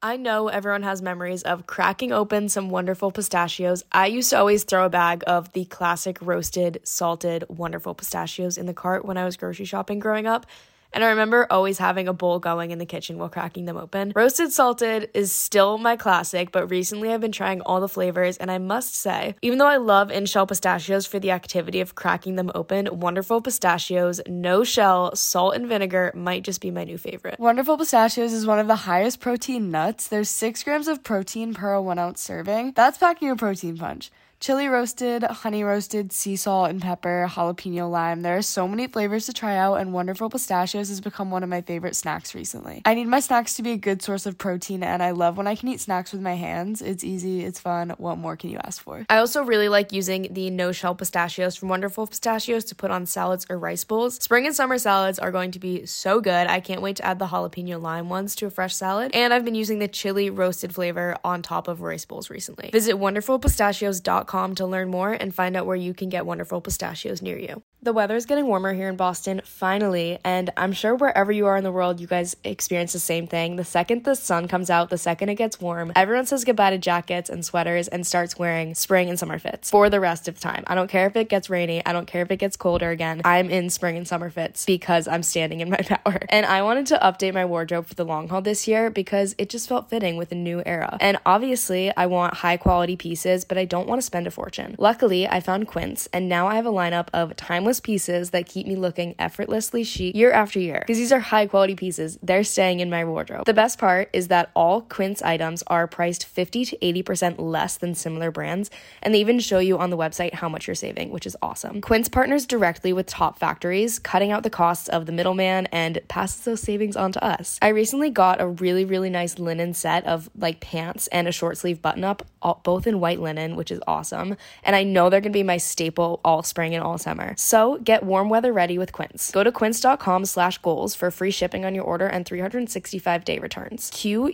I know everyone has memories of cracking open some wonderful pistachios. I used to always throw a bag of the classic roasted, salted, wonderful pistachios in the cart when I was grocery shopping growing up. And I remember always having a bowl going in the kitchen while cracking them open. Roasted salted is still my classic, but recently I've been trying all the flavors, and I must say, even though I love in-shell pistachios for the activity of cracking them open, Wonderful Pistachios, no shell, salt and vinegar might just be my new favorite. Wonderful Pistachios is one of the highest protein nuts. There's 6 grams of protein per 1 ounce serving. That's packing a protein punch. Chili roasted, honey roasted, sea salt and pepper, jalapeno lime. There are so many flavors to try out, and Wonderful Pistachios has become one of my favorite snacks recently. I need my snacks to be a good source of protein, and I love when I can eat snacks with my hands. It's easy, it's fun. What more can you ask for? I also really like using the no-shell pistachios from Wonderful Pistachios to put on salads or rice bowls. Spring and summer salads are going to be so good. I can't wait to add the jalapeno lime ones to a fresh salad, and I've been using the chili roasted flavor on top of rice bowls recently. Visit wonderfulpistachios.com to learn more and find out where you can get Wonderful Pistachios near you. The weather is getting warmer here in Boston, finally, and I'm sure wherever you are in the world, you guys experience the same thing. The second the sun comes out, the second it gets warm, everyone says goodbye to jackets and sweaters and starts wearing spring and summer fits for the rest of the time. I don't care if it gets rainy. I don't care if it gets colder again. I'm in spring and summer fits because I'm standing in my power. And I wanted to update my wardrobe for the long haul this year because it just felt fitting with a new era. And obviously, I want high quality pieces, but I don't want to spend a fortune. Luckily, I found Quince, and now I have a lineup of timeless pieces that keep me looking effortlessly chic year after year. Because these are high quality pieces, they're staying in my wardrobe. The best part is that all Quince items are priced 50 to 80% less than similar brands, and they even show you on the website how much you're saving, which is awesome. Quince partners directly with top factories, cutting out the costs of the middleman and passes those savings on to us. I recently got a really nice linen set of like pants and a short sleeve button up, both in white linen, which is awesome. And I know they're going to be my staple all spring and all summer. So get warm weather ready with Quince. Go to quince.com/goals for free shipping on your order and 365-day returns.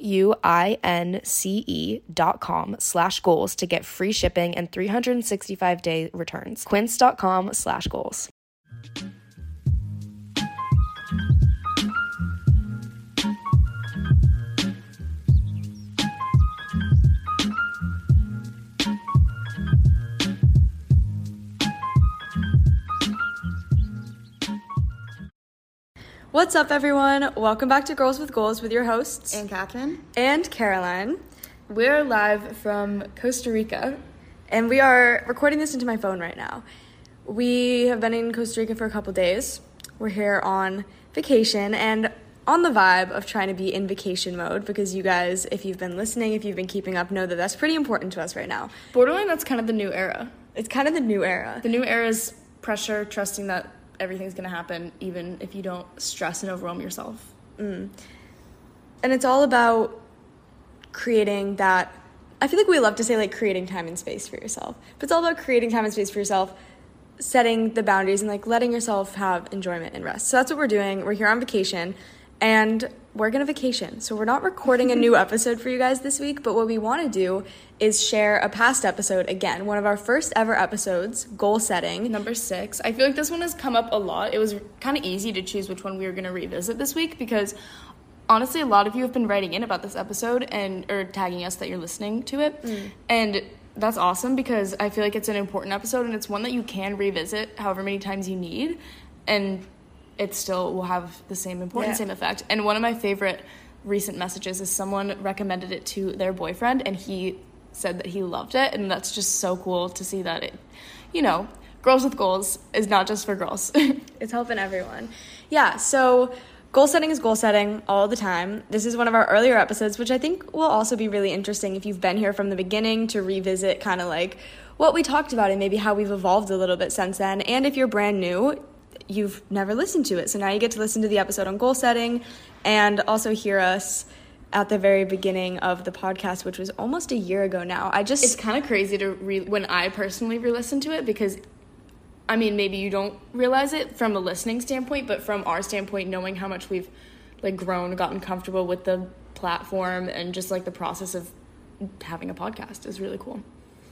QUINCE.com/goals to get free shipping and 365-day returns. Quince.com/goals. What's up, everyone? Welcome back to Girls with Goals with your hosts, And Catherine. and Caroline. We're live from Costa Rica. And we are recording this into my phone right now. We have been in Costa Rica for a couple days. We're here on vacation and on the vibe of trying to be in vacation mode because you guys, if you've been listening, if you've been keeping up, know that that's pretty important to us right now. Borderline, that's kind of the new era. It's kind of the new era. The new era is pressure, trusting that everything's going to happen, even if you don't stress and overwhelm yourself. And it's all about creating that. I feel like we love to say like creating time and space for yourself, but it's all about creating time and space for yourself, setting the boundaries and like letting yourself have enjoyment and rest. So that's what we're doing. We're here on vacation and we're going to vacation. So we're not recording a new episode for you guys this week, but what we want to do is share a past episode again, one of our first ever episodes, goal setting. Number 6. I feel like this one has come up a lot. It was kind of easy to choose which one we were going to revisit this week because honestly, a lot of you have been writing in about this episode or tagging us that you're listening to it. And that's awesome because I feel like it's an important episode and it's one that you can revisit however many times you need. And it still will have the same importance, same effect. And one of my favorite recent messages is someone recommended it to their boyfriend and he said that he loved it. And that's just so cool to see that it, Girls with Goals is not just for girls. It's helping everyone. Yeah, so goal setting is goal setting all the time. This is one of our earlier episodes, which I think will also be really interesting if you've been here from the beginning to revisit kind of like what we talked about and maybe how we've evolved a little bit since then. And if you're brand new, you've never listened to it. So now you get to listen to the episode on goal setting and also hear us at the very beginning of the podcast, which was almost a year ago now. It's kind of crazy to when I personally re-listen to it because, I mean, maybe you don't realize it from a listening standpoint, but from our standpoint, knowing how much we've like grown, gotten comfortable with the platform and just like the process of having a podcast is really cool.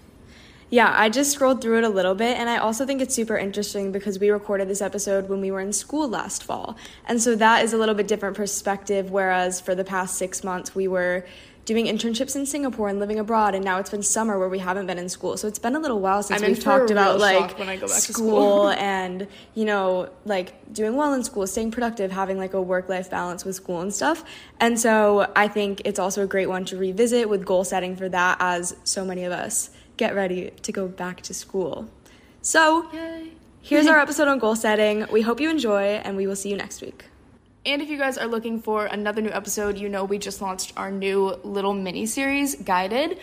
Yeah, I just scrolled through it a little bit, and I also think it's super interesting because we recorded this episode when we were in school last fall. And so that is a little bit different perspective, whereas for the past 6 months, we were doing internships in Singapore and living abroad, and now it's been summer where we haven't been in school. So it's been a little while since we've talked about like when I go back school and, you know, like doing well in school, staying productive, having like a work-life balance with school and stuff. And so I think it's also a great one to revisit with goal setting for that, as so many of us get ready to go back to school. So Yay. Here's our episode on goal setting. We hope you enjoy, and we will see you next week. And if you guys are looking for another new episode, you know we just launched our new little mini-series, Guided,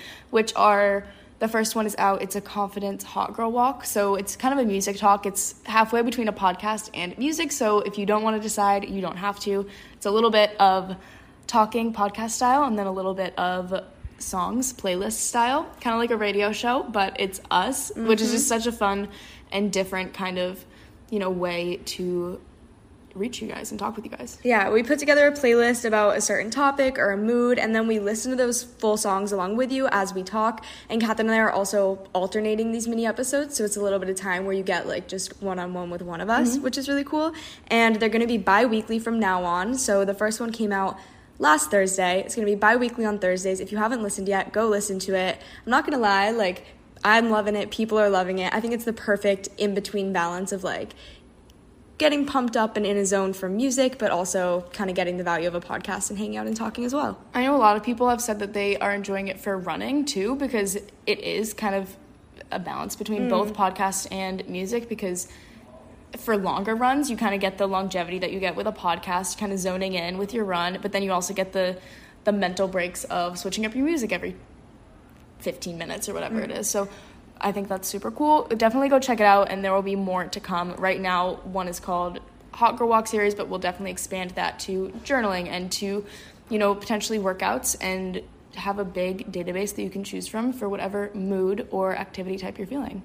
the first one is out. It's a confidence hot girl walk. So it's kind of a music talk. It's halfway between a podcast and music. So if you don't want to decide, you don't have to. It's a little bit of talking podcast style and then a little bit of songs, playlist style, kind of like a radio show, but it's us, which is just such a fun and different kind of, you know, way to reach you guys and talk with you guys. Yeah, we put together a playlist about a certain topic or a mood, and then we listen to those full songs along with you as we talk. And Catherine and I are also alternating these mini episodes, so it's a little bit of time where you get like just one-on-one with one of us, which is really cool. And they're going to be bi-weekly from now on. So the first one came out last Thursday. It's going to be bi-weekly on Thursdays. If you haven't listened yet, go listen to it. I'm not going to lie, like, I'm loving it. People are loving it. I think it's the perfect in-between balance of like getting pumped up and in a zone for music, but also kind of getting the value of a podcast and hanging out and talking as well. I know a lot of people have said that they are enjoying it for running too, because it is kind of a balance between both podcast and music, because for longer runs, you kind of get the longevity that you get with a podcast, kind of zoning in with your run, but then you also get the mental breaks of switching up your music every 15 minutes or whatever it is. So I think that's super cool. Definitely go check it out, and there will be more to come. Right now, one is called Hot Girl Walk Series, but we'll definitely expand that to journaling and to, you know, potentially workouts, and have a big database that you can choose from for whatever mood or activity type you're feeling.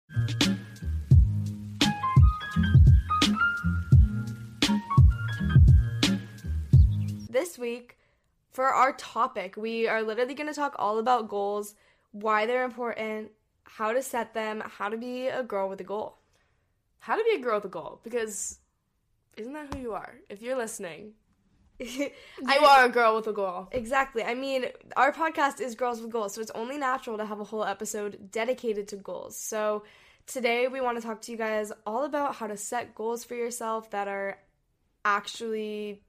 This week, for our topic, we are literally going to talk all about goals, why they're important, how to set them, how to be a girl with a goal. How to be a girl with a goal, because isn't that who you are? If you're listening, you are a girl with a goal. Exactly. I mean, our podcast is Girls with Goals, so it's only natural to have a whole episode dedicated to goals. So today we want to talk to you guys all about how to set goals for yourself that are actually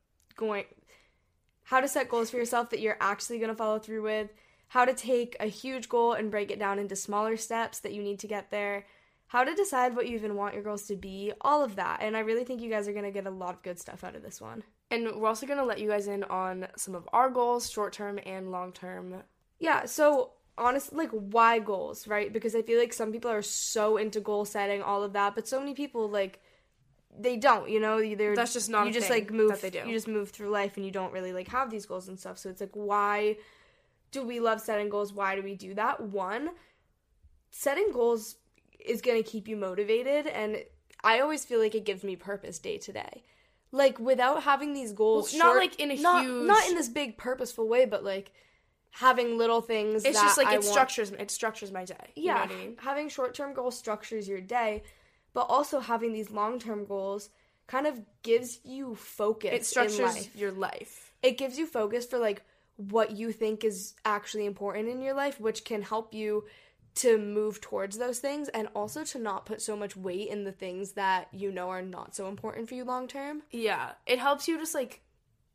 how to set goals for yourself that you're actually going to follow through with, how to take a huge goal and break it down into smaller steps that you need to get there, how to decide what you even want your goals to be, all of that. And I really think you guys are going to get a lot of good stuff out of this one. And we're also going to let you guys in on some of our goals, short-term and long-term. Yeah, so honestly, like, why goals, right? Because I feel like some people are so into goal setting, all of that, but so many people, like, they don't, you know, that's just not you a just thing like move that they do. You just move through life and you don't really like have these goals and stuff. So it's like, why do we love setting goals? Why do we do that? One, setting goals is going to keep you motivated, and I always feel like it gives me purpose day to day. Like, without having these goals, not like in a huge, not in this big purposeful way, but like having little things. It's that just like it structures my day. Yeah, you know what I mean? Having short-term goals structures your day, but also having these long-term goals kind of gives you focus. It structures in life. your life. It gives you focus for like what you think is actually important in your life, which can help you to move towards those things, and also to not put so much weight in the things that you know are not so important for you long term. Yeah, it helps you just like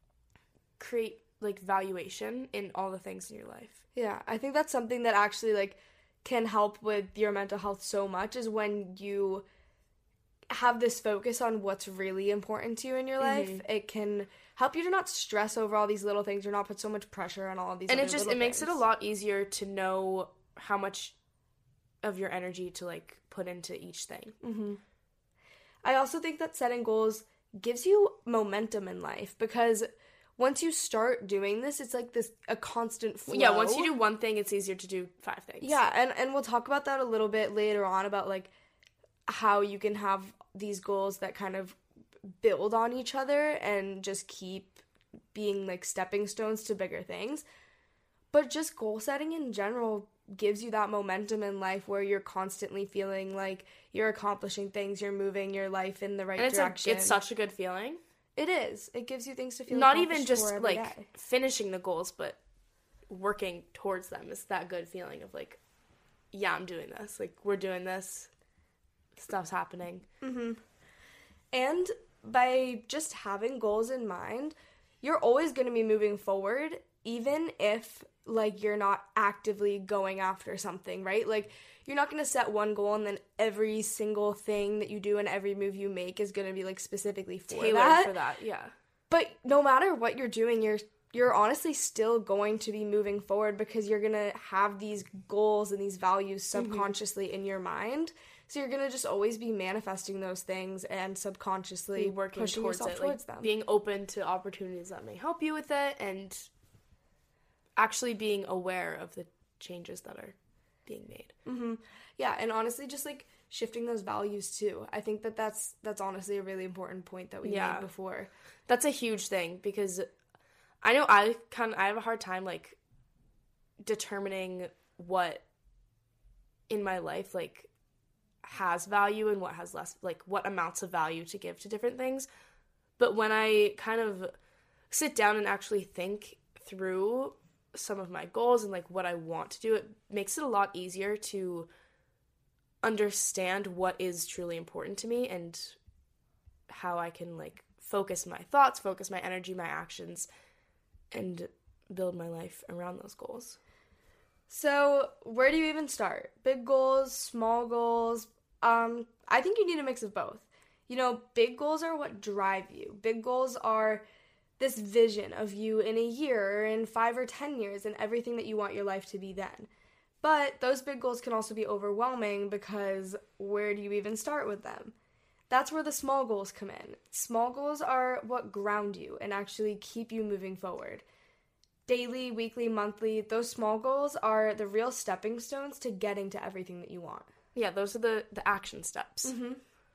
create like valuation in all the things in your life. Yeah, I think that's something that actually like can help with your mental health so much, is when you have this focus on what's really important to you in your life. It can help you to not stress over all these little things or not put so much pressure on all of these and other it makes things. it a lot easier to know how much of your energy to like put into each thing. I also think that setting goals gives you momentum in life, because once you start doing this, it's like a constant flow. Yeah, once you do one thing, it's easier to do 5 things. Yeah, and we'll talk about that a little bit later on, about like how you can have these goals that kind of build on each other and just keep being like stepping stones to bigger things. But just goal setting in general gives you that momentum in life where you're constantly feeling like you're accomplishing things, you're moving your life in the right direction. It's such a good feeling. It is. It gives you things to feel not accomplished even just for every like day. finishing the goals, but working towards them. It's that good feeling of, like, yeah, I'm doing this. Like, we're doing this. Stuff's happening. Mm-hmm. And by just having goals in mind, you're always going to be moving forward, even if, like, you're not actively going after something, right? Like, you're not going to set one goal and then every single thing that you do and every move you make is going to be, like, specifically for Tailored for that, yeah. But no matter what you're doing, you're honestly still going to be moving forward because you're going to have these goals and these values subconsciously in your mind. So you're going to just always be manifesting those things and subconsciously working pushing towards yourself it, towards like, them. being open to opportunities that may help you with it and actually being aware of the changes that are being made. Mm-hmm. Yeah, and honestly, just, like, shifting those values, too. I think that's honestly a really important point that we made before. That's a huge thing because I know I have a hard time, like, determining what in my life, like, has value and what has less, like, what amounts of value to give to different things. But when I kind of sit down and actually think through some of my goals and, like, what I want to do, it makes it a lot easier to understand what is truly important to me and how I can, like, focus my thoughts, focus my energy, my actions, and build my life around those goals. So, where do you even start? Big goals, small goals? I think you need a mix of both. You know, big goals are what drive you. Big goals are this vision of you in a year or in 5 or 10 years and everything that you want your life to be then. But those big goals can also be overwhelming because where do you even start with them? That's where the small goals come in. Small goals are what ground you and actually keep you moving forward. Daily, weekly, monthly, those small goals are the real stepping stones to getting to everything that you want. Yeah, those are the action steps. Mm-hmm.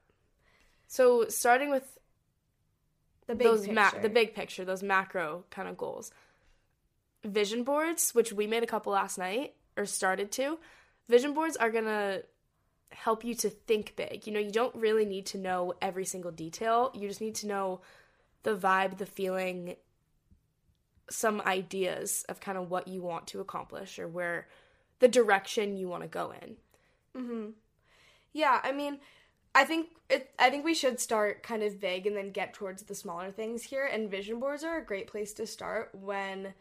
So starting with the big picture, those macro kind of goals. Vision boards, which we made a couple last night, or started to. Vision boards are going to help you to think big. You know, you don't really need to know every single detail. You just need to know the vibe, the feeling, some ideas of kind of what you want to accomplish or where the direction you want to go in. Mm-hmm. Yeah, I mean, I think we should start kind of big and then get towards the smaller things here. And vision boards are a great place to start when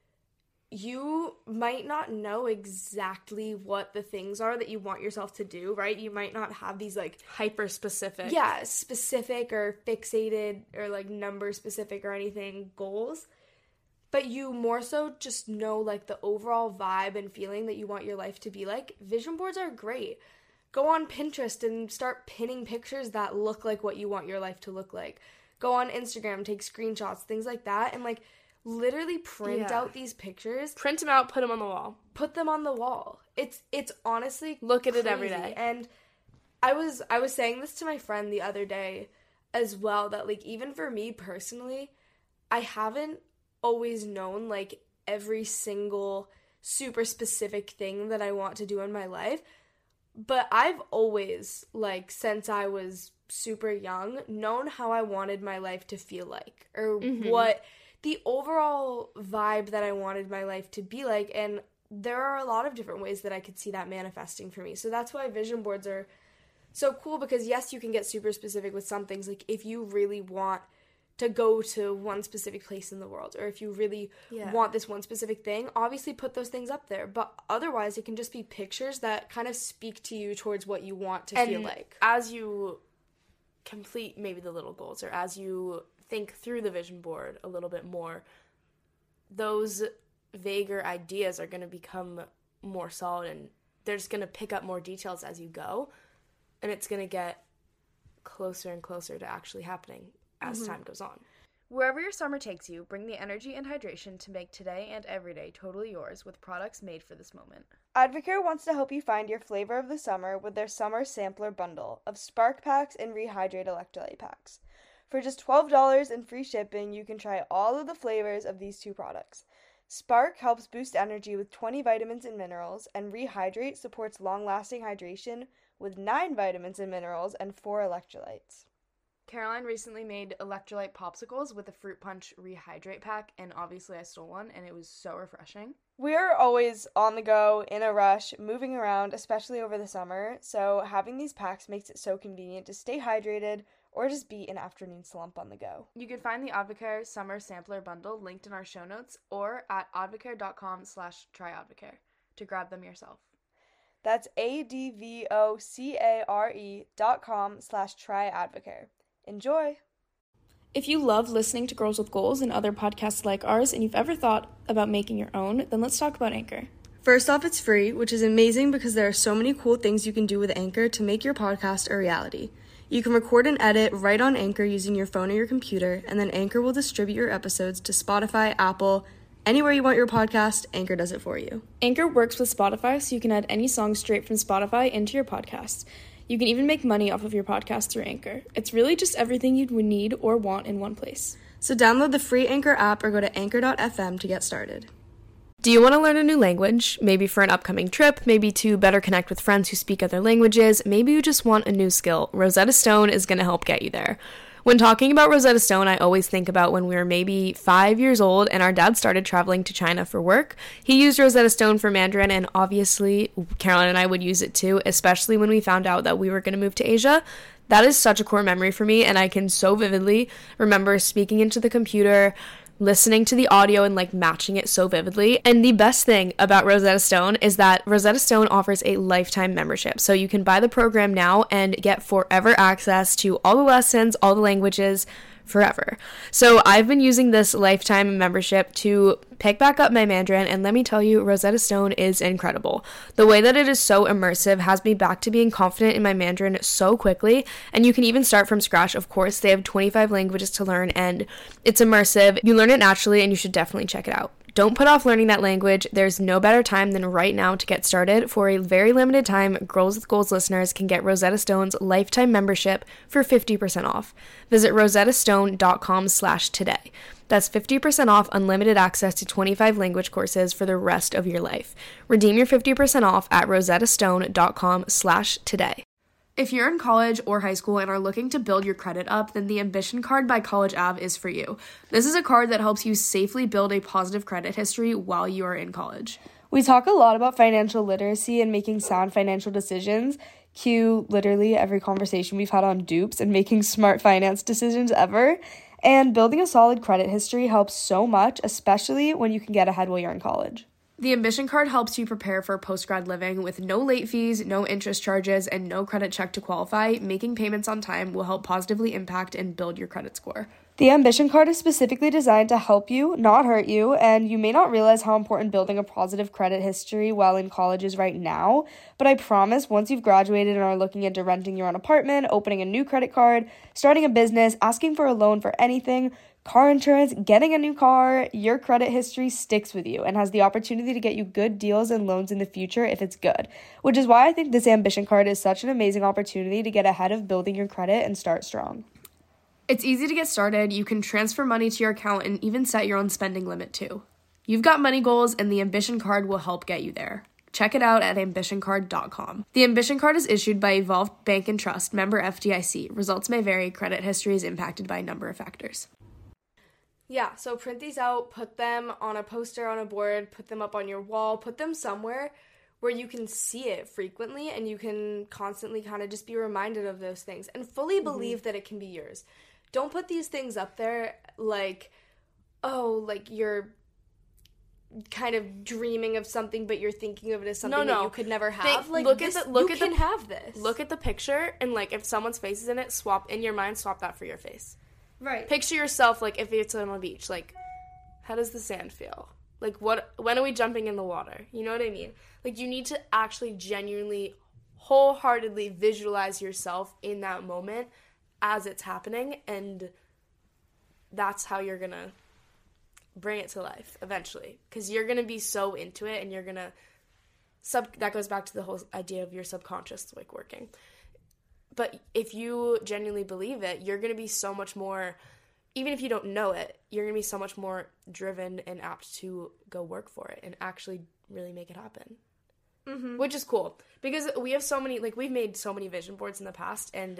you might not know exactly what the things are that you want yourself to do, right? You might not have these, like, hyper-specific. Yeah, specific or fixated or, like, number-specific or anything goals. But you more so just know, like, the overall vibe and feeling that you want your life to be like. Vision boards are great. Go on Pinterest and start pinning pictures that look like what you want your life to look like. Go on Instagram, take screenshots, things like that, and, like, literally print out these pictures. Print them out, put them on the wall. Put them on the wall. It's honestly look at crazy. It every day. And I was saying this to my friend the other day as well, that, like, even for me personally, I haven't always known, like, every single super specific thing that I want to do in my life. But I've always, like, since I was super young, known how I wanted my life to feel like, or what the overall vibe that I wanted my life to be like. And there are a lot of different ways that I could see that manifesting for me. So that's why vision boards are so cool, because yes, you can get super specific with some things. Like, if you really want to go to one specific place in the world, or if you really want this one specific thing, obviously put those things up there. But otherwise, it can just be pictures that kind of speak to you towards what you want to feel like. As you complete maybe the little goals, or as you think through the vision board a little bit more, those vaguer ideas are going to become more solid, and they're just going to pick up more details as you go, and it's going to get closer and closer to actually happening as time goes on. Wherever your summer takes you, bring the energy and hydration to make today and every day totally yours with products made for this moment. Advocare wants to help you find your flavor of the summer with their summer sampler bundle of Spark Packs and Rehydrate Electrolyte Packs. For just $12 and free shipping, you can try all of the flavors of these two products. Spark helps boost energy with 20 vitamins and minerals, and Rehydrate supports long-lasting hydration with 9 vitamins and minerals and 4 electrolytes. Caroline recently made electrolyte popsicles with a fruit punch rehydrate pack, and obviously I stole one, and it was so refreshing. We're always on the go, in a rush, moving around, especially over the summer, so having these packs makes it so convenient to stay hydrated or just beat an afternoon slump on the go. You can find the Advocare Summer Sampler Bundle linked in our show notes or at advocare.com/tryadvocare to grab them yourself. That's advocare.com/tryadvocare. Enjoy! If you love listening to Girls with Goals and other podcasts like ours, and you've ever thought about making your own, then let's talk about Anchor. First off, it's free, which is amazing because there are so many cool things you can do with Anchor to make your podcast a reality. You can record and edit right on Anchor using your phone or your computer, and then Anchor will distribute your episodes to Spotify, Apple, anywhere you want your podcast. Anchor does it for you. Anchor works with Spotify, so you can add any song straight from Spotify into your podcast. You can even make money off of your podcast through Anchor. It's really just everything you would need or want in one place. So download the free Anchor app or go to anchor.fm to get started. Do you want to learn a new language? Maybe for an upcoming trip, maybe to better connect with friends who speak other languages, maybe you just want a new skill. Rosetta Stone is going to help get you there. When talking about Rosetta Stone, I always think about when we were maybe 5 years old and our dad started traveling to China for work. He used Rosetta Stone for Mandarin, and obviously Caroline and I would use it too, especially when we found out that we were going to move to Asia. That is such a core memory for me, and I can so vividly remember speaking into the computer, listening to the audio and matching it so vividly. And the best thing about Rosetta Stone is that Rosetta Stone offers a lifetime membership. So you can buy the program now and get forever access to all the lessons, all the languages, forever. So I've been using this lifetime membership to pick back up my Mandarin, and let me tell you, Rosetta Stone is incredible. The way that it is so immersive has me back to being confident in my Mandarin so quickly, and you can even start from scratch. Of course, they have 25 languages to learn, and it's immersive. You learn it naturally, and you should definitely check it out. Don't put off learning that language. There's no better time than right now to get started. For a very limited time, Girls with Goals listeners can get Rosetta Stone's lifetime membership for 50% off. Visit rosettastone.com/today. That's 50% off unlimited access to 25 language courses for the rest of your life. Redeem your 50% off at rosettastone.com/today. If you're in college or high school and are looking to build your credit up, then the Ambition Card by College Ave is for you. This is a card that helps you safely build a positive credit history while you are in college. We talk a lot about financial literacy and making sound financial decisions. Cue literally every conversation we've had on dupes and making smart finance decisions ever. And building a solid credit history helps so much, especially when you can get ahead while you're in college. The Ambition Card helps you prepare for post-grad living with no late fees, no interest charges, and no credit check to qualify. Making payments on time will help positively impact and build your credit score. The Ambition Card is specifically designed to help you, not hurt you, and you may not realize how important building a positive credit history while in college is right now, but I promise once you've graduated and are looking into renting your own apartment, opening a new credit card, starting a business, asking for a loan for anything, car insurance, getting a new car, your credit history sticks with you and has the opportunity to get you good deals and loans in the future if it's good, which is why I think this Ambition Card is such an amazing opportunity to get ahead of building your credit and start strong. It's easy to get started. You can transfer money to your account and even set your own spending limit too. You've got money goals, and the Ambition Card will help get you there. Check it out at ambitioncard.com. The Ambition Card is issued by Evolve Bank and Trust, member FDIC. Results may vary. Credit history is impacted by a number of factors. Yeah, so print these out, put them on a poster, on a board, put them up on your wall, put them somewhere where you can see it frequently and you can constantly kind of just be reminded of those things and fully believe that it can be yours. Don't put these things up there like, oh, like you're kind of dreaming of something, but you're thinking of it as something that you could never have. You can have this. Look at the picture, and if someone's face is in it, swap in your mind, swap that for your face. Right. Picture yourself, if it's on a beach, how does the sand feel? When are we jumping in the water? You know what I mean? You need to actually genuinely, wholeheartedly visualize yourself in that moment as it's happening, and that's how you're gonna bring it to life eventually, because you're gonna be so into it, and you're gonna that goes back to the whole idea of your subconscious working. But if you genuinely believe it, you're going to be so much more, even if you don't know it, you're going to be so much more driven and apt to go work for it and actually really make it happen. Mm-hmm. Which is cool, because we have so many, we've made so many vision boards in the past, and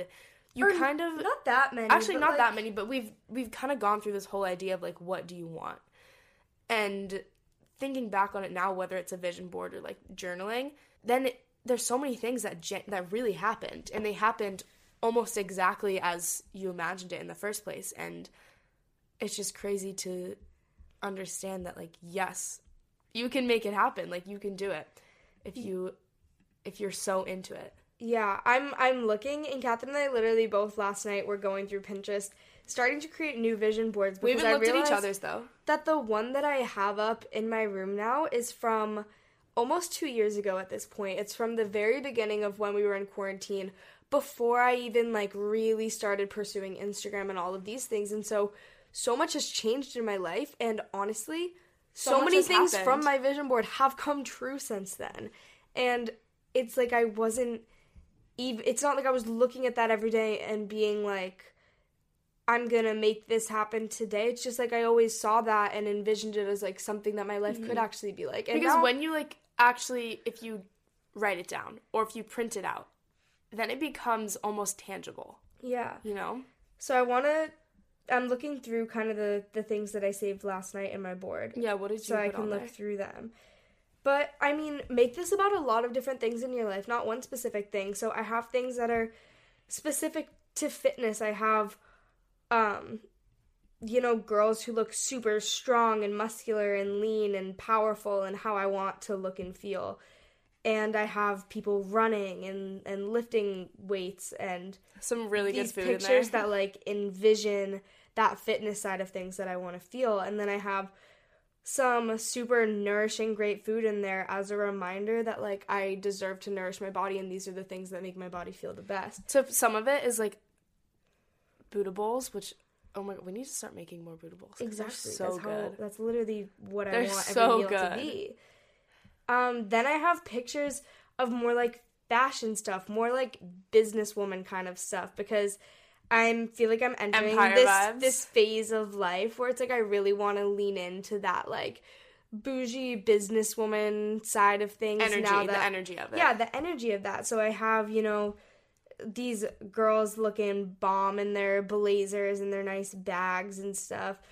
not that many. Actually, not like, that many, but we've kind of gone through this whole idea of, like, what do you want? And thinking back on it now, whether it's a vision board or, like, journaling, then there's so many things that really happened. And they happened almost exactly as you imagined it in the first place. And it's just crazy to understand that, like, yes, you can make it happen. Like, you can do it if you're so into it. Yeah, I'm looking, and Catherine and I literally both last night were going through Pinterest, starting to create new vision boards. We haven't looked at each other's, though. That the one that I have up in my room now is from almost 2 years ago at this point. It's from the very beginning of when we were in quarantine, before I even, like, really started pursuing Instagram and all of these things. And so much has changed in my life, and honestly, so many things from my vision board have come true since then. And it's like it's not like I was looking at that every day and being like, I'm gonna make this happen today. It's just like I always saw that and envisioned it as, like, something that my life could actually be like. And because when you, like, actually, if you write it down or if you print it out, then it becomes almost tangible. Yeah. You know? So I'm looking through kind of the things that I saved last night in my board. Yeah, what did you so put I can on look there? through them. But, I mean, make this about a lot of different things in your life, not one specific thing. So I have things that are specific to fitness. I have, girls who look super strong and muscular and lean and powerful and how I want to look and feel. And I have people running and lifting weights and some really good food in there. These pictures that, like, envision that fitness side of things that I want to feel. And then I have some super nourishing, great food in there as a reminder that, like, I deserve to nourish my body, and these are the things that make my body feel the best. So some of it is, like, Buddha bowls, which, oh my God, we need to start making more Buddha bowls. Exactly. They're so good. That's literally what I want so every meal good. to be. Then I have pictures of more, like, fashion stuff, more, like, businesswoman kind of stuff, because I feel like I'm entering this phase of life where it's like I really want to lean into that, like, bougie businesswoman side of things. The energy of it. Yeah, the energy of that. So I have, these girls looking bomb in their blazers and their nice bags and stuff.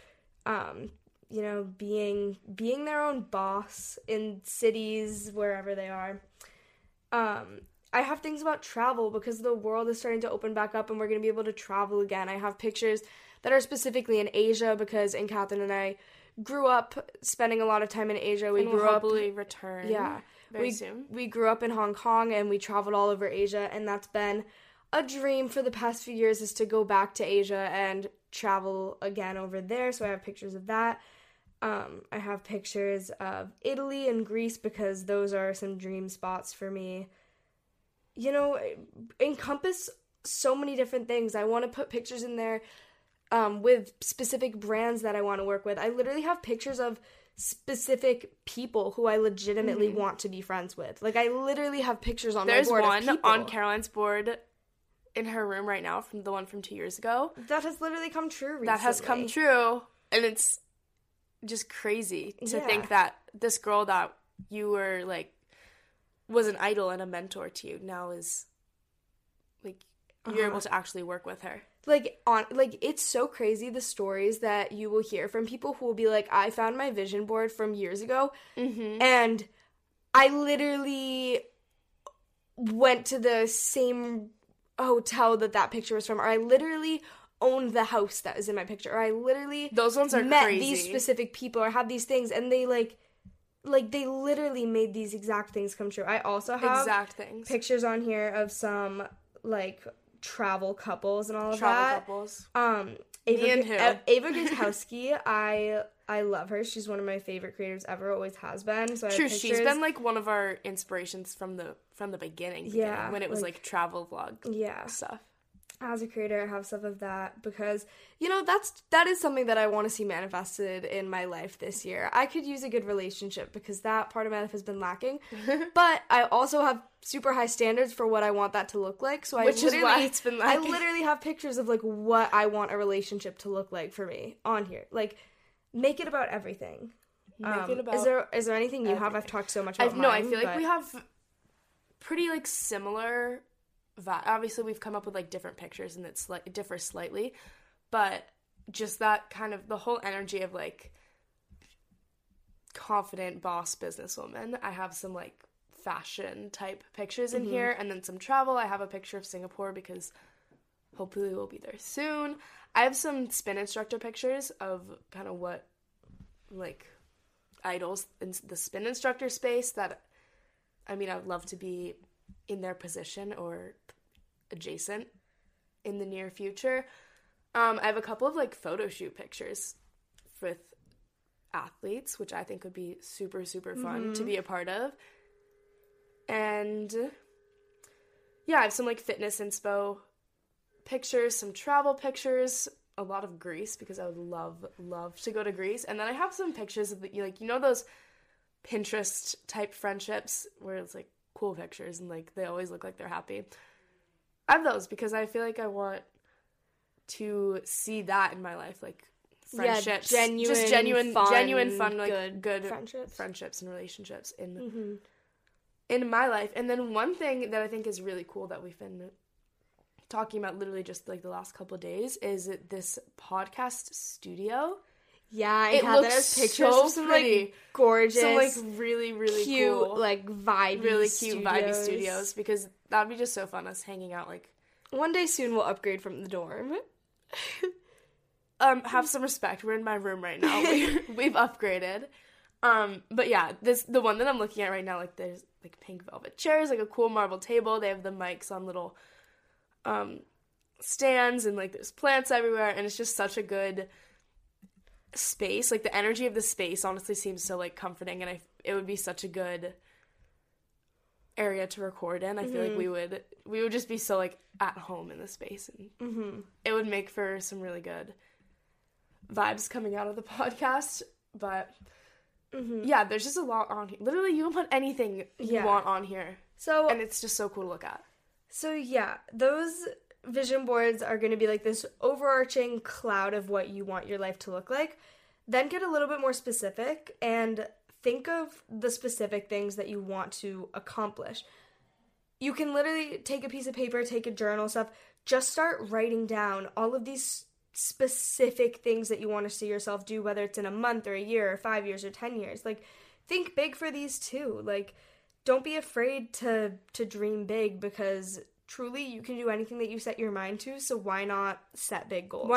Being their own boss in cities, wherever they are. I have things about travel because the world is starting to open back up and we're going to be able to travel again. I have pictures that are specifically in Asia because Catherine and I grew up spending a lot of time in Asia. We grew up return. Yeah. Very soon. We grew up in Hong Kong and we traveled all over Asia, and that's been a dream for the past few years, is to go back to Asia and travel again over there. So I have pictures of that. I have pictures of Italy and Greece because those are some dream spots for me. Encompass so many different things. I want to put pictures in there with specific brands that I want to work with. I literally have pictures of specific people who I legitimately want to be friends with. Like, I literally have pictures on my board of people. There's one on Caroline's board in her room right now from the one from 2 years ago. That has literally come true recently. That has come true. And it's just crazy to think that this girl that you were, like, was an idol and a mentor to you now is, like, you're able to actually work with her. It's so crazy, the stories that you will hear from people who will be like, I found my vision board from years ago, and I literally went to the same hotel that picture was from, or I literally owned the house that is in my picture, or I literally those ones are met crazy. These specific people, or have these things, and they, like, they literally made these exact things come true. I also have exact things. Pictures on here of some, like, travel couples and all of that. Travel couples. Ava Gutowski, I love her. She's one of my favorite creators ever. Always has been. So true. She's been, like, one of our inspirations from the beginning. Yeah, when it was like travel vlog. Stuff. As a creator, I have stuff of that because, that is something that I want to see manifested in my life this year. I could use a good relationship because that part of my life has been lacking. But I also have super high standards for what I want that to look like. So Which is why it's been lacking. I literally have pictures of, like, what I want a relationship to look like for me on here. Like, make it about everything. Is there anything you have? I've talked so much about mine. No, I feel like we have pretty, like, similar vibe. Obviously, we've come up with, like, different pictures, and it differs slightly, but just that kind of, the whole energy of, like, confident boss businesswoman. I have some, like, fashion type pictures in here, and then some travel. I have a picture of Singapore because hopefully we'll be there soon. I have some spin instructor pictures of kind of what, like, idols in the spin instructor space that, I mean, I would love to be in their position or adjacent in the near future. I have a couple of, like, photo shoot pictures with athletes, which I think would be super, super fun to be a part of. And yeah, I have some, like, fitness inspo pictures, some travel pictures, a lot of Greece because I would love to go to Greece. And then I have some pictures of, like, you know those Pinterest type friendships where it's, like, cool pictures and, like, they always look like they're happy. I have those because I feel like I want to see that in my life, like, friendships, genuine fun, like, good friendships and relationships in my life. And then one thing that I think is really cool that we've been talking about literally just, like, the last couple of days is this podcast studio. Yeah, it looks pictures so of some, pretty, like, gorgeous, some, like, really, really cute, cool, like, vibey studios, because that'd be just so fun, us hanging out, like, one day soon we'll upgrade from the dorm. Have some respect. We're in my room right now. We've upgraded. But yeah, the one that I'm looking at right now, like, there's, like, pink velvet chairs, like, a cool marble table. They have the mics on little stands, and, like, there's plants everywhere, and it's just such a good space. Like, the energy of the space honestly seems so, like, comforting, and it would be such a good area to record in. I feel like we would just be so, like, at home in the space, and it would make for some really good vibes coming out of the podcast. But yeah, there's just a lot on here. Literally, you can put anything you want on here, and it's just so cool to look at. So yeah, those vision boards are going to be like this overarching cloud of what you want your life to look like. Then get a little bit more specific and think of the specific things that you want to accomplish. You can literally take a piece of paper, take a journal, stuff, just start writing down all of these specific things that you want to see yourself do, whether it's in a month or a year or 5 years or 10 years. Like, think big for these too. Like, don't be afraid to dream big, because truly you can do anything that you set your mind to, so why not set big goals?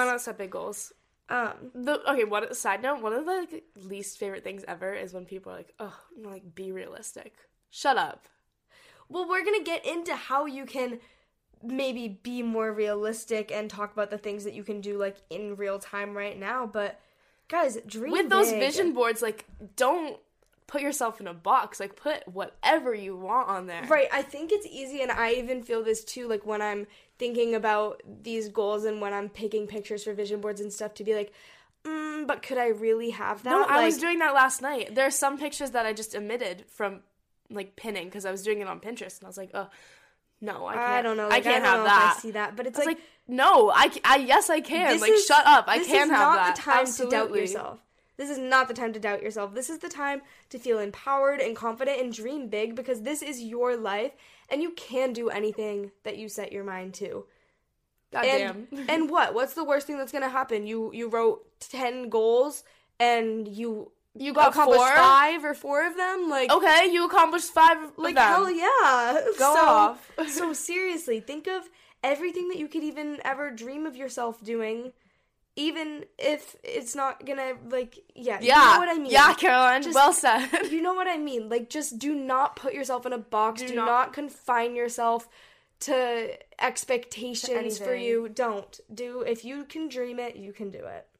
Side note, one of the, like, least favorite things ever is when people are like, oh, you know, like, be realistic. Shut up. Well, we're gonna get into how you can maybe be more realistic and talk about the things that you can do, like, in real time right now, but guys, dream with those big. Vision boards, like, don't put yourself in a box. Like, put whatever you want on there. Right. I think it's easy, and I even feel this too, like, when I'm thinking about these goals and when I'm picking pictures for vision boards and stuff, to be like, but could I really have that? No, I was doing that last night. There are some pictures that I just omitted from, like, pinning because I was doing it on Pinterest, and I was like, oh, no, I can't. I don't know. Like, I can't have that. I see that, but it's like, no, yes, I can. Like, shut up. I can have that. This is not the time to doubt yourself. This is not the time to doubt yourself. This is the time to feel empowered and confident and dream big, because this is your life, and you can do anything that you set your mind to. Goddamn. And what? What's the worst thing that's going to happen? You wrote 10 goals, and you got accomplished 5 or 4 of them? Like, okay, you accomplished 5 of them. Hell yeah. Go off. So seriously, think of everything that you could even ever dream of yourself doing, even if it's not gonna, like, you know what I mean. Yeah, Caroline, well said. You know what I mean. Like, just do not put yourself in a box. Do not confine yourself to expectations for you. Don't. If you can dream it, you can do it.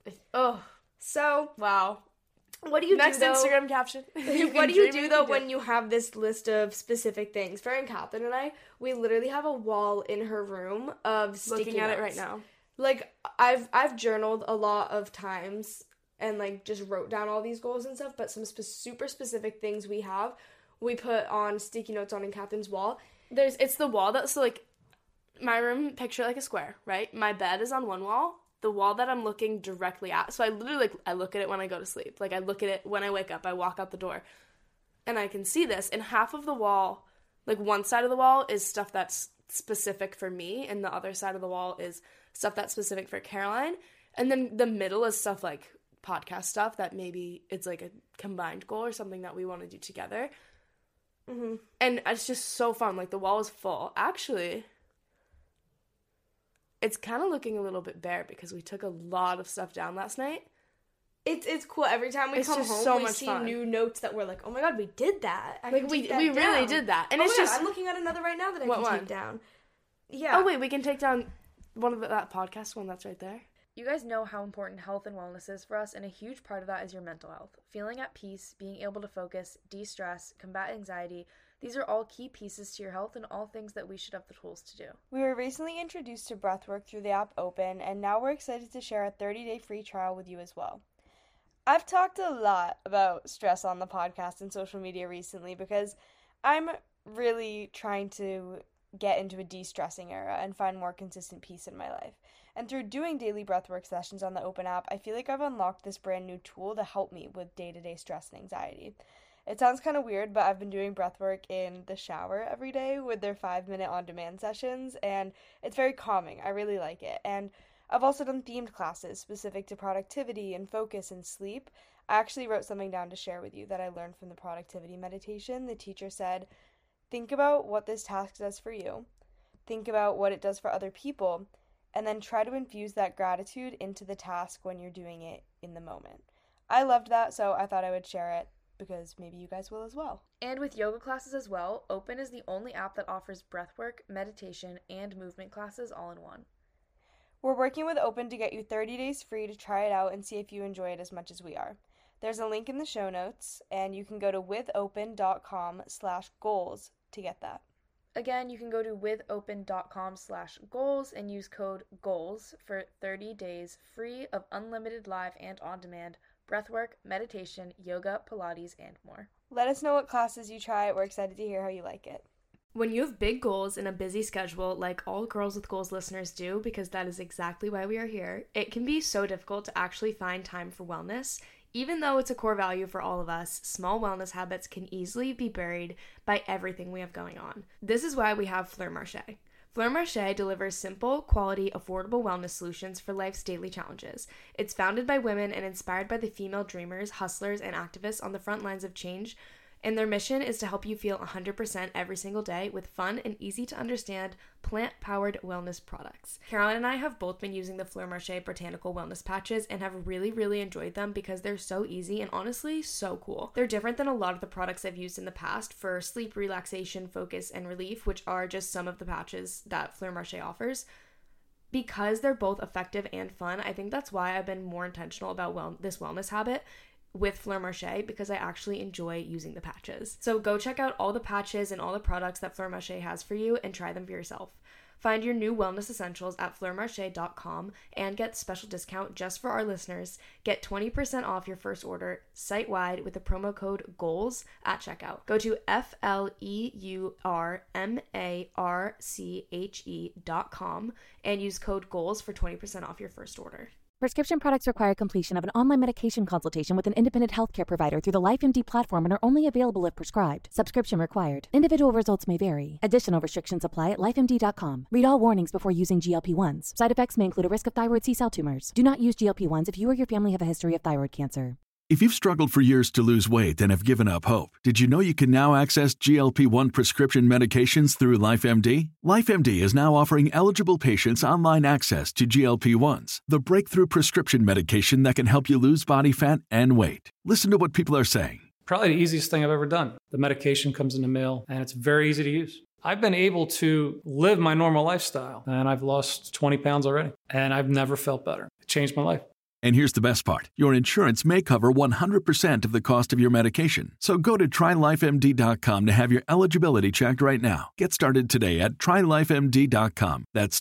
So. Wow. What do you Next do, though? Next Instagram caption. What do you do, though, when you have this list of specific things? Farron, Catherine, and I, we literally have a wall in her room of sticky Looking at notes. it right now. Like, I've journaled a lot of times and, like, just wrote down all these goals and stuff, but some super specific things we put on sticky notes on in Catherine's wall. It's the wall that's, like, my room, picture like a square, right? My bed is on one wall. The wall that I'm looking directly at. So I literally, like, I look at it when I go to sleep. Like, I look at it when I wake up. I walk out the door. And I can see this. And half of the wall, like, one side of the wall is stuff that's specific for me, and the other side of the wall is stuff that's specific for Caroline. And then the middle is stuff like podcast stuff that maybe it's like a combined goal or something that we want to do together. Mm-hmm. And it's just so fun. Like, the wall is full. Actually, it's kind of looking a little bit bare because we took a lot of stuff down last night. It's cool. Every time we come home, we see new notes that we're like, oh my god, we did that. We really did that. And it's just... I'm looking at another right now that I can take down. Yeah. Oh, wait, we can take down one of that podcast one that's right there. You guys know how important health and wellness is for us, and a huge part of that is your mental health. Feeling at peace, being able to focus, de-stress, combat anxiety, these are all key pieces to your health and all things that we should have the tools to do. We were recently introduced to breathwork through the app Open, and now we're excited to share a 30-day free trial with you as well. I've talked a lot about stress on the podcast and social media recently because I'm really trying to get into a de-stressing era and find more consistent peace in my life. And through doing daily breathwork sessions on the Open app, I feel like I've unlocked this brand new tool to help me with day-to-day stress and anxiety. It sounds kind of weird, but I've been doing breathwork in the shower every day with their 5-minute on-demand sessions, and it's very calming. I really like it. And I've also done themed classes specific to productivity and focus and sleep. I actually wrote something down to share with you that I learned from the productivity meditation. The teacher said, think about what this task does for you, think about what it does for other people, and then try to infuse that gratitude into the task when you're doing it in the moment. I loved that, so I thought I would share it because maybe you guys will as well. And with yoga classes as well, Open is the only app that offers breathwork, meditation, and movement classes all in one. We're working with Open to get you 30 days free to try it out and see if you enjoy it as much as we are. There's a link in the show notes, and you can go to withopen.com/goals to get that. Again, you can go to withopen.com/goals and use code GOALS for 30 days free of unlimited live and on-demand breathwork, meditation, yoga, Pilates, and more. Let us know what classes you try. We're excited to hear how you like it. When you have big goals and a busy schedule, like all Girls with Goals listeners do, because that is exactly why we are here, it can be so difficult to actually find time for wellness. Even though it's a core value for all of us, small wellness habits can easily be buried by everything we have going on. This is why we have Fleur Marché. Fleur Marché delivers simple, quality, affordable wellness solutions for life's daily challenges. It's founded by women and inspired by the female dreamers, hustlers, and activists on the front lines of change, and their mission is to help you feel 100% every single day with fun and easy-to-understand plant-powered wellness products. Caroline and I have both been using the Fleur Marché Botanical Wellness Patches and have really, really enjoyed them because they're so easy and honestly so cool. They're different than a lot of the products I've used in the past for sleep, relaxation, focus, and relief, which are just some of the patches that Fleur Marché offers. Because they're both effective and fun, I think that's why I've been more intentional about this wellness habit with Fleur Marché, because I actually enjoy using the patches. So go check out all the patches and all the products that Fleur Marché has for you and try them for yourself. Find your new wellness essentials at fleurmarche.com and get special discount just for our listeners. Get 20% off your first order site-wide with the promo code GOALS at checkout. Go to fleurmarche.com and use code GOALS for 20% off your first order. Prescription products require completion of an online medication consultation with an independent healthcare provider through the LifeMD platform and are only available if prescribed. Subscription required. Individual results may vary. Additional restrictions apply at lifemd.com. Read all warnings before using GLP-1s. Side effects may include a risk of thyroid C-cell tumors. Do not use GLP-1s if you or your family have a history of thyroid cancer. If you've struggled for years to lose weight and have given up hope, did you know you can now access GLP-1 prescription medications through LifeMD? LifeMD is now offering eligible patients online access to GLP-1s, the breakthrough prescription medication that can help you lose body fat and weight. Listen to what people are saying. Probably the easiest thing I've ever done. The medication comes in the mail, and it's very easy to use. I've been able to live my normal lifestyle, and I've lost 20 pounds already, and I've never felt better. It changed my life. And here's the best part. Your insurance may cover 100% of the cost of your medication. So go to trylifemd.com to have your eligibility checked right now. Get started today at trylifemd.com. That's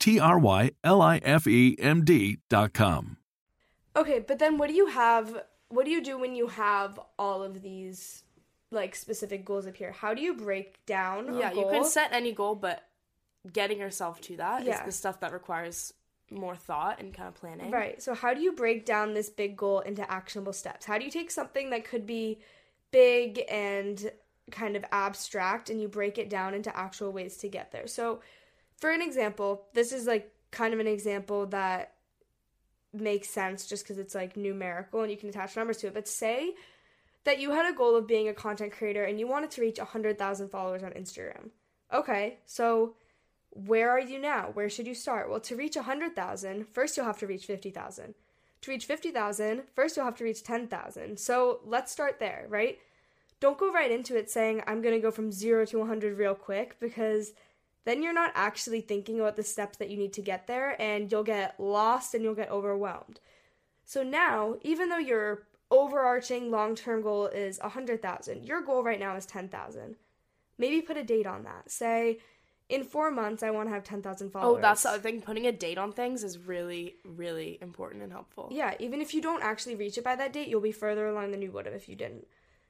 trylifemd.com. Okay, but then what do you do when you have all of these like specific goals up here? How do you break down a goal? You can set any goal, but getting yourself to that is the stuff that requires more thought and kind of planning. Right. So how do you break down this big goal into actionable steps? How do you take something that could be big and kind of abstract and you break it down into actual ways to get there? So for an example, this is like kind of an example that makes sense just because it's like numerical and you can attach numbers to it. But say that you had a goal of being a content creator and you wanted to reach 100,000 followers on Instagram. Okay, so where are you now? Where should you start? Well, to reach 100,000, first you'll have to reach 50,000. To reach 50,000, first you'll have to reach 10,000. So let's start there, right? Don't go right into it saying, I'm going to go from 0 to 100 real quick, because then you're not actually thinking about the steps that you need to get there, and you'll get lost and you'll get overwhelmed. So now, even though your overarching long-term goal is 100,000, your goal right now is 10,000. Maybe put a date on that. Say, in 4 months, I want to have 10,000 followers. Oh, that's the other thing. Putting a date on things is really, really important and helpful. Yeah, even if you don't actually reach it by that date, you'll be further along than you would have if you didn't.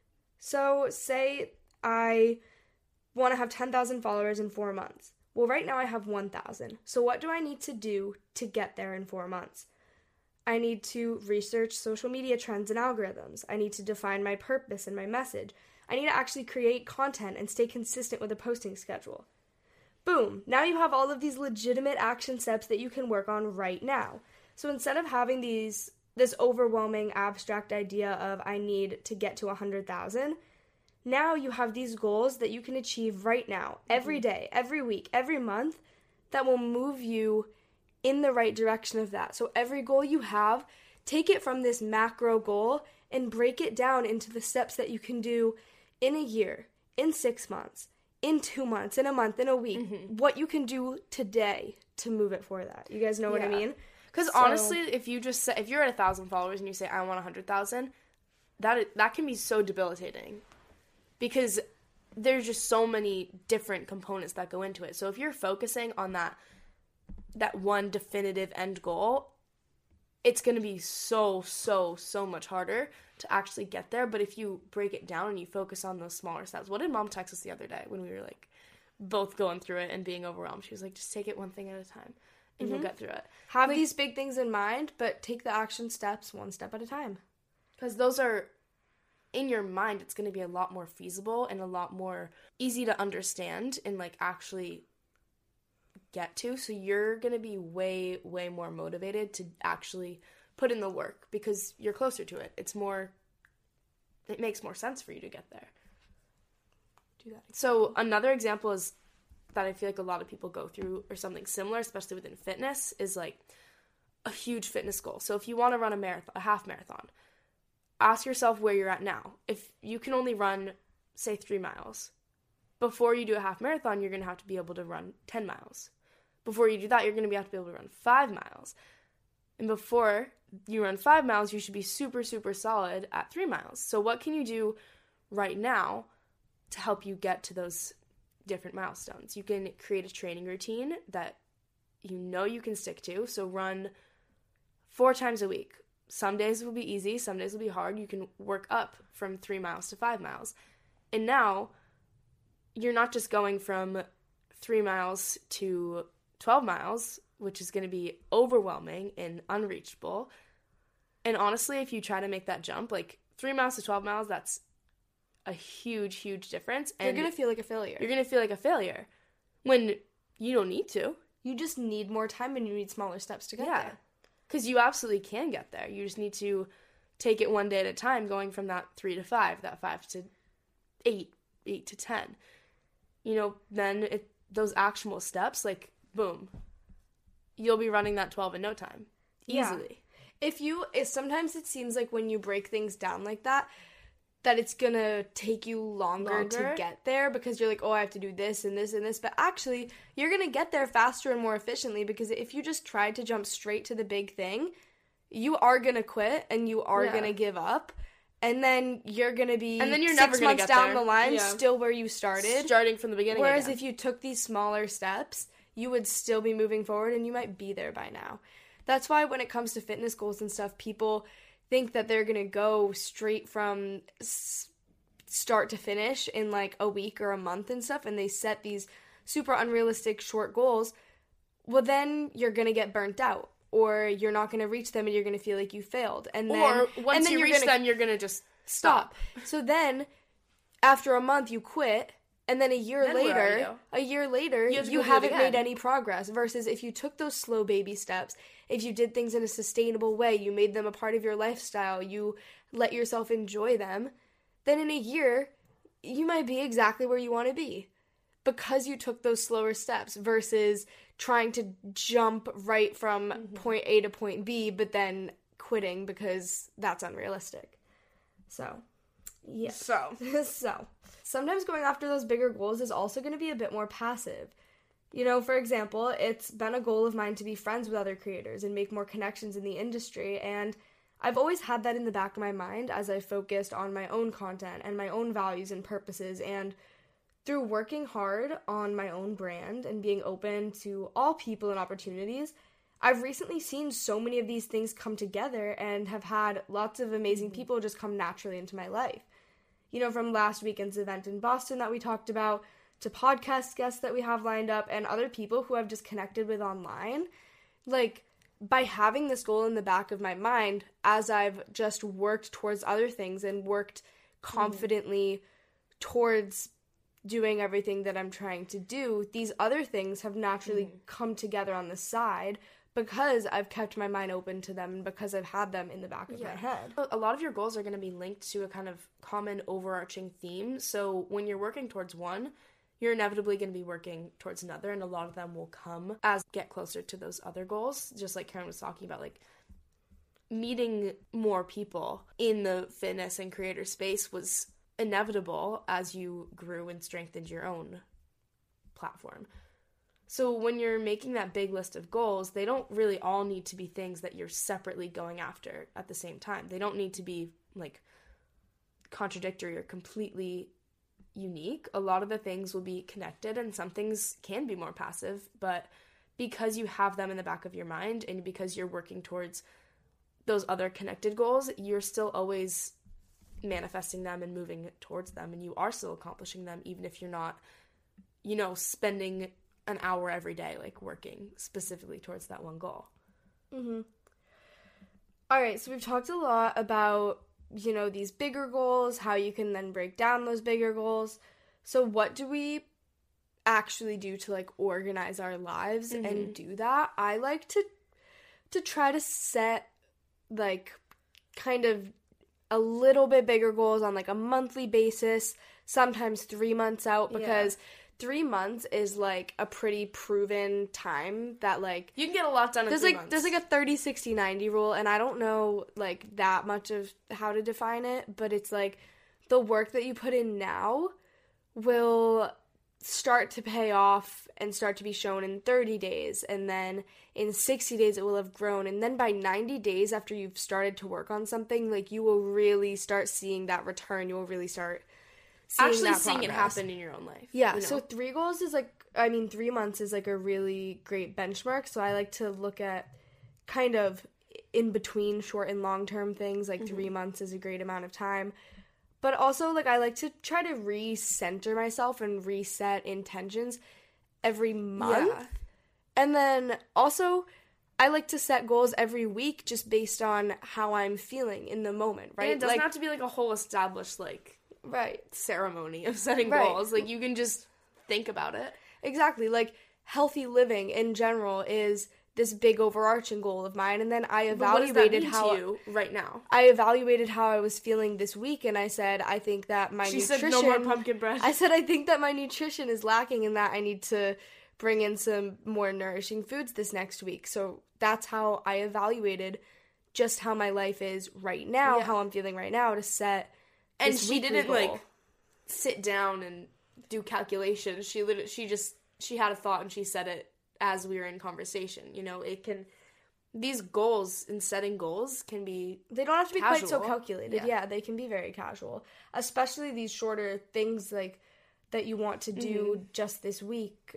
So, say I want to have 10,000 followers in 4 months. Well, right now I have 1,000. So what do I need to do to get there in 4 months? I need to research social media trends and algorithms. I need to define my purpose and my message. I need to actually create content and stay consistent with a posting schedule. Boom! Now you have all of these legitimate action steps that you can work on right now. So instead of having this overwhelming abstract idea of I need to get to 100,000, now you have these goals that you can achieve right now, every day, every week, every month, that will move you in the right direction of that. So every goal you have, take it from this macro goal and break it down into the steps that you can do in a year, in 6 months, in 2 months, in a month, in a week, what you can do today to move it for that. You guys know what I mean? Because honestly, if you're at 1,000 followers and you say, I want 100,000, that can be so debilitating. Because there's just so many different components that go into it. So if you're focusing on that one definitive end goal, it's going to be so much harder to actually get there. But if you break it down and you focus on those smaller steps. What did Mom text us the other day when we were like both going through it and being overwhelmed? She was like, just take it one thing at a time and you'll get through it. Have these big things in mind, but take the action steps one step at a time. Because those are, in your mind, it's going to be a lot more feasible and a lot more easy to understand and like actually get to. So you're going to be way more motivated to actually put in the work because you're closer to it. It makes more sense for you to get there. Do that. So another example is that I feel like a lot of people go through or something similar, especially within fitness, is like a huge fitness goal. So if you want to run a half marathon, ask yourself where you're at now. If you can only run, say, 3 miles, before you do a half marathon, you're going to have to be able to run 10 miles. Before you do that, you're going to have to be able to run 5 miles. And before you run 5 miles, you should be super solid at 3 miles. So what can you do right now to help you get to those different milestones? You can create a training routine that you know you can stick to. So run 4 times a week. Some days will be easy, some days will be hard. You can work up from 3 miles to 5 miles. And now, you're not just going from 3 miles to 12 miles, which is going to be overwhelming and unreachable. And honestly, if you try to make that jump, like 3 miles to 12 miles, that's a huge difference. And you're going to feel like a failure. You're going to feel like a failure when you don't need to. You just need more time and you need smaller steps to get there. Because you absolutely can get there. You just need to take it one day at a time, going from that 3 to 5, that 5 to 8, 8 to 10. Then those actionable steps, like, boom, you'll be running that 12 in no time. Easily. Yeah. Sometimes it seems like when you break things down like that it's gonna take you longer to get there because you're like, oh, I have to do this and this and this. But actually, you're gonna get there faster and more efficiently because if you just tried to jump straight to the big thing, you are gonna quit and you are gonna give up. And then you're gonna be and then you're 6 never gonna months get down there. the line, still where you started. Starting from the beginning. Whereas again. if you took these smaller steps, you would still be moving forward and you might be there by now. That's why when it comes to fitness goals and stuff, people think that they're gonna go straight from start to finish in like a week or a month and stuff, and they set these super unrealistic short goals. Well, then you're gonna get burnt out, or you're not gonna reach them, and you're gonna feel like you failed. And then, or once you reach them, you're gonna just stop. So then, after a month, you quit, And then a year Then where are later, You have to you go do it haven't made again. any progress. Versus if you took those slow baby steps, if you did things in a sustainable way, you made them a part of your lifestyle, you let yourself enjoy them, then in a year, you might be exactly where you want to be. Because you took those slower steps versus trying to jump right from point A to point B, but then quitting because that's unrealistic. So, yeah. So, sometimes going after those bigger goals is also going to be a bit more passive. You know, for example, it's been a goal of mine to be friends with other creators and make more connections in the industry, and I've always had that in the back of my mind as I focused on my own content and my own values and purposes, and through working hard on my own brand and being open to all people and opportunities, I've recently seen so many of these things come together and have had lots of amazing people just come naturally into my life. You know, from last weekend's event in Boston that we talked about, to podcast guests that we have lined up, and other people who I've just connected with online. Like, by having this goal in the back of my mind, as I've just worked towards other things and worked confidently towards doing everything that I'm trying to do, these other things have naturally come together on the side because I've kept my mind open to them and because I've had them in the back of my head. A lot of your goals are going to be linked to a kind of common overarching theme. So when you're working towards one, you're inevitably going to be working towards another, and a lot of them will come as you get closer to those other goals. Just like Karen was talking about, like, meeting more people in the fitness and creator space was inevitable as you grew and strengthened your own platform. So when you're making that big list of goals, they don't really all need to be things that you're separately going after at the same time. They don't need to be like contradictory or completely unique. A lot of the things will be connected, and some things can be more passive, but because you have them in the back of your mind and because you're working towards those other connected goals, you're still always manifesting them and moving towards them, and you are still accomplishing them, even if you're not, you know, spending an hour every day like working specifically towards that one goal. All right, so we've talked a lot about, you know, these bigger goals, how you can then break down those bigger goals. So what do we actually do to like organize our lives and do that? I like to try to set like kind of a little bit bigger goals on like a monthly basis, sometimes 3 months out, because 3 months is like a pretty proven time that like You can get a lot done in 3 months. There's like a 30-60-90 rule, and I don't know like that much of how to define it, but it's like the work that you put in now will start to pay off and start to be shown in 30 days, and then in 60 days it will have grown, and then by 90 days after you've started to work on something, like you will really start seeing that return. You will really start actually seeing it happen in your own life. Yeah, you know? So 3 months is like a really great benchmark, so I like to look at kind of in between short and long term things, like 3 months is a great amount of time. But also, like, I like to try to recenter myself and reset intentions every month. Yeah. And then also, I like to set goals every week just based on how I'm feeling in the moment, right? And it doesn't have to be like a whole established, like, ceremony of setting goals. Like, you can just think about it. Exactly. Like, healthy living in general is this big overarching goal of mine, and then I evaluated how you right now. I evaluated how I was feeling this week, and I said I think that my nutrition. She said no more pumpkin bread. I said I think that my nutrition is lacking, and that I need to bring in some more nourishing foods this next week. So that's how I evaluated just how my life is right now, how I'm feeling right now, to set. And this she didn't goal. like sit down and do calculations. She had a thought and she said it as we were in conversation. You know, these goals and setting goals can be They don't have to be casual. quite so calculated. Yeah, they can be very casual. Especially these shorter things like that you want to do just this week,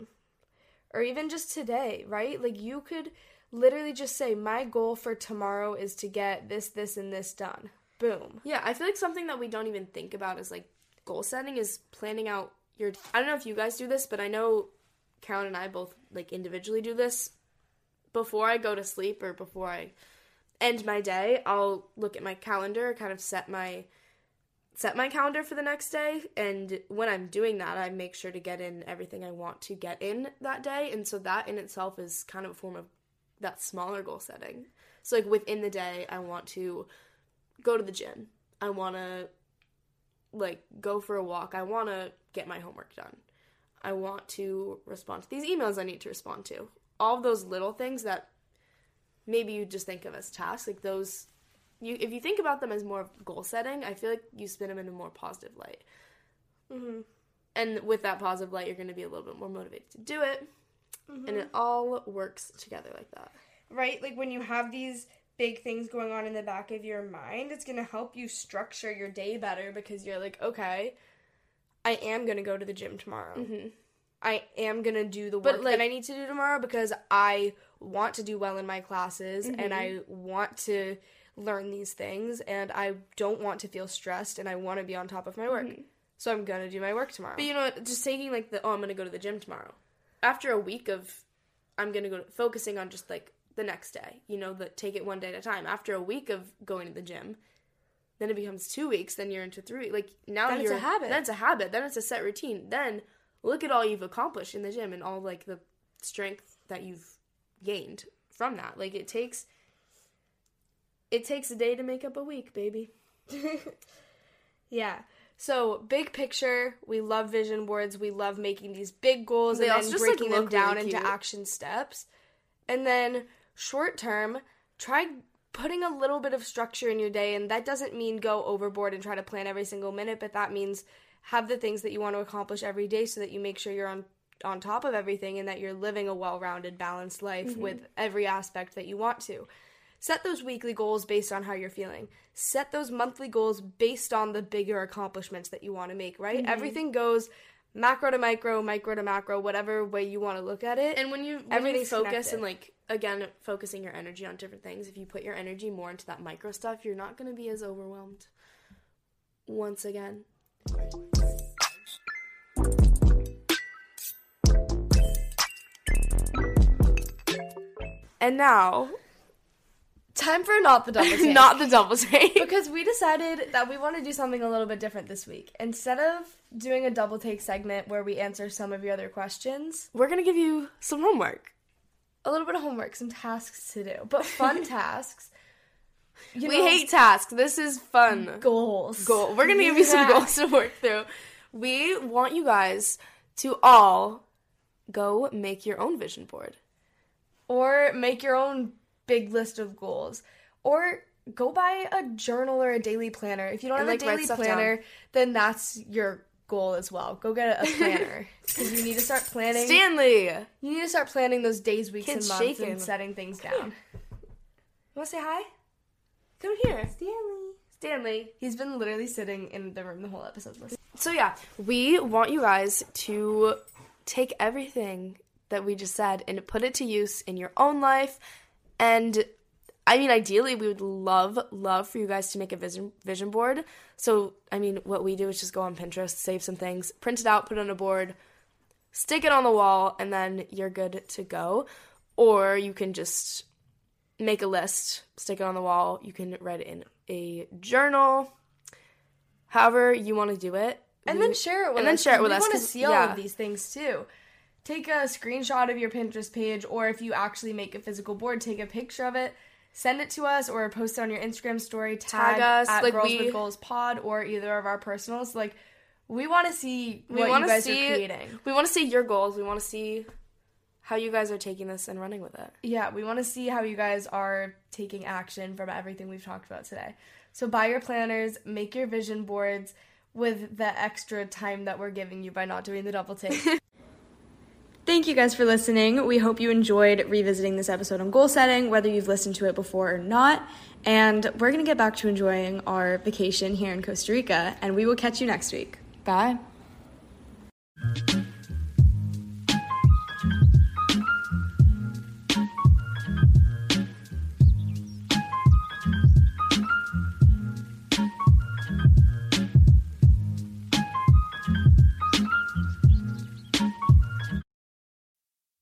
or even just today, right? Like you could literally just say, my goal for tomorrow is to get this, this, and this done. Boom. Yeah, I feel like something that we don't even think about as like goal setting is planning out your. I don't know if you guys do this, but I know Carolyn and I both like individually do this. Before I go to sleep or before I end my day, I'll look at my calendar, kind of set my set my calendar for the next day, and when I'm doing that, I make sure to get in everything I want to get in that day, and so that in itself is kind of a form of that smaller goal setting. So, like, within the day, I want to go to the gym. I want to, like, go for a walk. I want to get my homework done. I want to respond to these emails I need to respond to. All of those little things that maybe you just think of as tasks, like those... if you think about them as more goal setting, I feel like you spin them in a more positive light. Mm-hmm. And with that positive light, you're going to be a little bit more motivated to do it. Mm-hmm. And it all works together like that. Right? Like when you have these big things going on in the back of your mind, it's going to help you structure your day better because you're like, okay, I am going to go to the gym tomorrow. Mm-hmm. I am going to do the work that I need to do tomorrow because I want to do well in my classes and I want to learn these things, and I don't want to feel stressed, and I want to be on top of my work. Mm-hmm. So I'm going to do my work tomorrow. But you know what, just taking like I'm going to go to the gym tomorrow. After a week of I'm going to go focusing on just like the next day, you know, take it one day at a time. After a week of going to the gym, then it becomes 2 weeks, then you're into 3 weeks. Like now then it's a habit. Then it's a habit. Then it's a set routine. Then look at all you've accomplished in the gym and all like the strength that you've gained from that. Like it takes a day to make up a week, baby. Yeah. So, big picture, we love vision boards. We love making these big goals and then breaking them down into action steps. And then, short term, try putting a little bit of structure in your day. And that doesn't mean go overboard and try to plan every single minute, but that means have the things that you want to accomplish every day so that you make sure you're on top of everything and that you're living a well-rounded, balanced life with every aspect that you want to. Set those weekly goals based on how you're feeling. Set those monthly goals based on the bigger accomplishments that you want to make, right? Mm-hmm. Everything goes macro to micro, micro to macro, whatever way you want to look at it. And when you focus connected. And, like, again, focusing your energy on different things, if you put your energy more into that micro stuff, you're not going to be as overwhelmed once again. And now... time for not the double take. Not the double take. Because we decided that we want to do something a little bit different this week. Instead of doing a double take segment where we answer some of your other questions, we're going to give you some homework. A little bit of homework, some tasks to do. But fun tasks. We hate tasks. This is fun. Goals. We're going to give you some goals to work through. We want you guys to all go make your own vision board. Or make your own big list of goals, or go buy a journal or a daily planner. If you don't have a daily planner, then that's your goal as well. Go get a planner because you need to start planning. Stanley, you need to start planning those days, weeks, and months, and setting things down. You want to say hi? Come here, Stanley. He's been literally sitting in the room the whole episode listening. So yeah, we want you guys to take everything that we just said and put it to use in your own life. And, I mean, ideally, we would love for you guys to make a vision board. So, I mean, what we do is just go on Pinterest, save some things, print it out, put it on a board, stick it on the wall, and then you're good to go. Or you can just make a list, stick it on the wall. You can write it in a journal, however you want to do it. And then share it with us. We want to see all of these things, too. Take a screenshot of your Pinterest page, or if you actually make a physical board, take a picture of it, send it to us, or post it on your Instagram story, tag us at Girls with Goals Pod, or either of our personals. Like, we want to see what you guys are creating. We want to see your goals. We want to see how you guys are taking this and running with it. Yeah, we want to see how you guys are taking action from everything we've talked about today. So buy your planners, make your vision boards with the extra time that we're giving you by not doing the double take. Thank you guys for listening. We hope you enjoyed revisiting this episode on goal setting, whether you've listened to it before or not. And we're going to get back to enjoying our vacation here in Costa Rica, and we will catch you next week. Bye.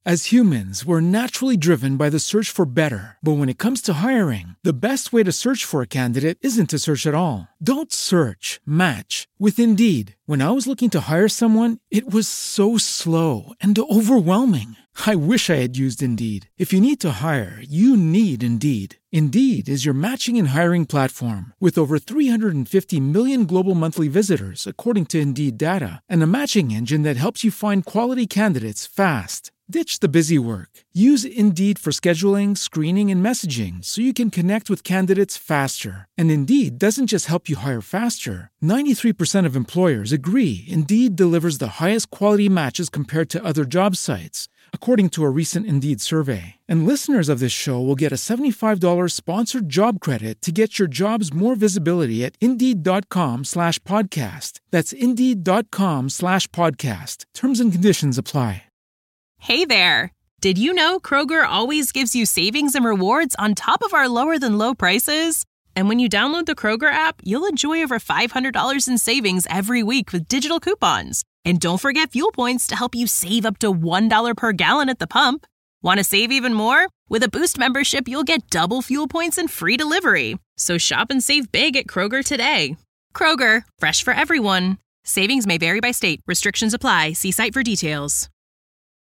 As humans, we're naturally driven by the search for better. But when it comes to hiring, the best way to search for a candidate isn't to search at all. Don't search, match with Indeed. When I was looking to hire someone, it was so slow and overwhelming. I wish I had used Indeed. If you need to hire, you need Indeed. Indeed is your matching and hiring platform with over 350 million global monthly visitors, according to Indeed data, and a matching engine that helps you find quality candidates fast. Ditch the busy work. Use Indeed for scheduling, screening, and messaging so you can connect with candidates faster. And Indeed doesn't just help you hire faster. 93% of employers agree Indeed delivers the highest quality matches compared to other job sites, according to a recent Indeed survey. And listeners of this show will get a $75 sponsored job credit to get your jobs more visibility at Indeed.com/podcast. That's Indeed.com/podcast. Terms and conditions apply. Hey there! Did you know Kroger always gives you savings and rewards on top of our lower-than-low prices? And when you download the Kroger app, you'll enjoy over $500 in savings every week with digital coupons. And don't forget fuel points to help you save up to $1 per gallon at the pump. Want to save even more? With a Boost membership, you'll get double fuel points and free delivery. So shop and save big at Kroger today. Kroger, fresh for everyone. Savings may vary by state. Restrictions apply. See site for details.